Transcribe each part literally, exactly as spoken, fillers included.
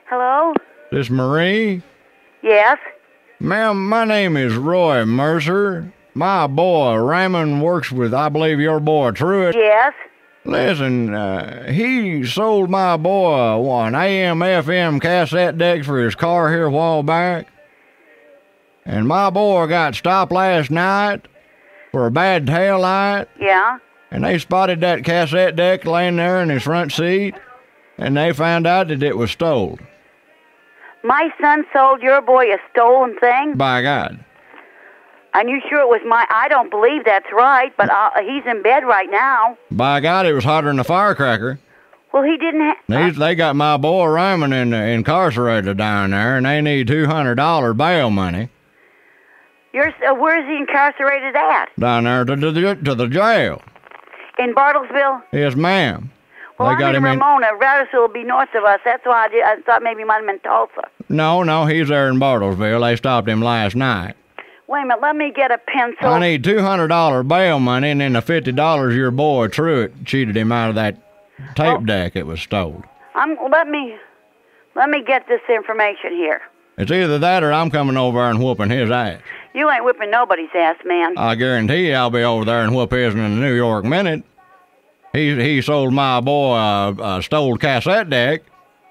Hello? This Marie? Yes? Ma'am, my name is Roy Mercer. My boy Raymond works with, I believe, your boy Truett. Yes? Listen, uh, he sold my boy an A M F M cassette deck for his car here a while back. And my boy got stopped last night for a bad tail light. Yeah? And they spotted that cassette deck laying there in his front seat. And they found out that it was stolen. My son sold your boy a stolen thing? By God. Are you sure it was my... I don't believe that's right, but uh, he's in bed right now. By God, it was hotter than a firecracker. Well, he didn't have... They, they got my boy Raymond in, incarcerated down there, and they need two hundred dollars bail money. You're, uh, where's he incarcerated at? Down there to the, to the jail. In Bartlesville? Yes, ma'am. Well, they I'm got in him Ramona. Bartlesville will be north of us. That's why I, did, I thought maybe he might have been Tulsa. No, no, he's there in Bartlesville. They stopped him last night. Wait a minute. Let me get a pencil. I need two hundred dollars bail money, and then the fifty dollars your boy Truett cheated him out of that tape Oh. deck that was stolen. I'm, let me... Let me get this information here. It's either that or I'm coming over there and whooping his ass. You ain't whipping nobody's ass, man. I guarantee you I'll be over there and whoop his in the New York Minute. He he sold my boy a, a stole cassette deck.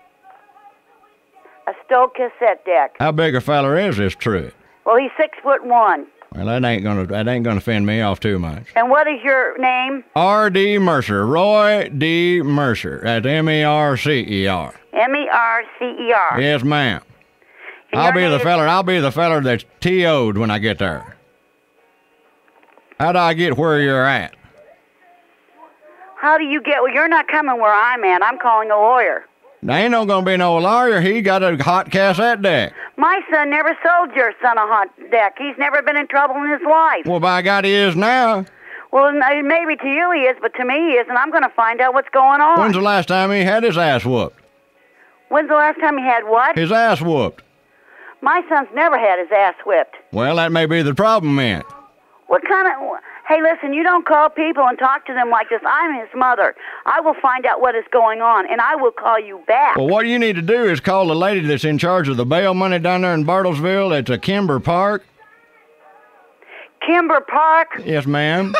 A stole cassette deck. How big a feller is this Truett? Well, he's six foot one. Well, that ain't gonna that ain't gonna fend me off too much. And what is your name? R D Mercer, Roy D. Mercer. That's M E R C E R. M E R C E R. Yes, ma'am. And I'll your be name the is- feller. I'll be the feller that's T O'd when I get there. How do I get where you're at? How do you get... Well, you're not coming where I'm at. I'm calling a lawyer. There ain't no gonna be no lawyer. He got a hot cassette deck. My son never sold your son a hot deck. He's never been in trouble in his life. Well, by God, he is now. Well, n- maybe to you he is, but to me he is, and I'm going to find out what's going on. When's the last time he had his ass whooped? When's the last time he had what? His ass whooped. My son's never had his ass whipped. Well, that may be the problem, man. What kind of... Hey, listen, you don't call people and talk to them like this. I'm his mother. I will find out what is going on, and I will call you back. Well, what you need to do is call the lady that's in charge of the bail money down there in Bartlesville. It's a Kimber Park. Kimber Park? Yes, ma'am.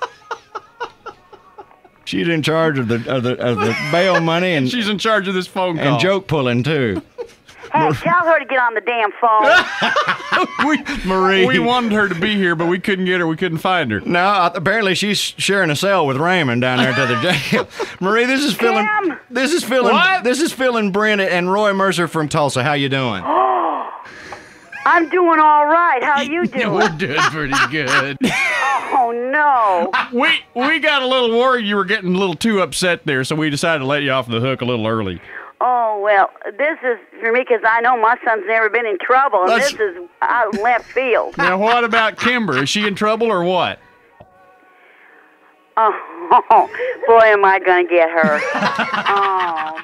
She's in charge of the of the of the bail money and She's in charge of this phone call. and joke pulling too. Hey, tell her to get on the damn phone. we, Marie. We wanted her to be here, but we couldn't get her. We couldn't find her. No, uh, apparently she's sharing a cell with Raymond down there to the jail. Marie, this is Phil. Kim? and- This is Phil. and- What? This is Phil and Brent and Roy Mercer from Tulsa. How you doing? I'm doing all right. How you doing? We're doing pretty good. Oh, no. we we got a little worried you were getting a little too upset there, so we decided to let you off the hook a little early. Oh, well, this is for me because I know my son's never been in trouble, and Let's- this is out of left field. Now, what about Kimber? Is she in trouble or what? Oh, boy, am I going to get her. Oh,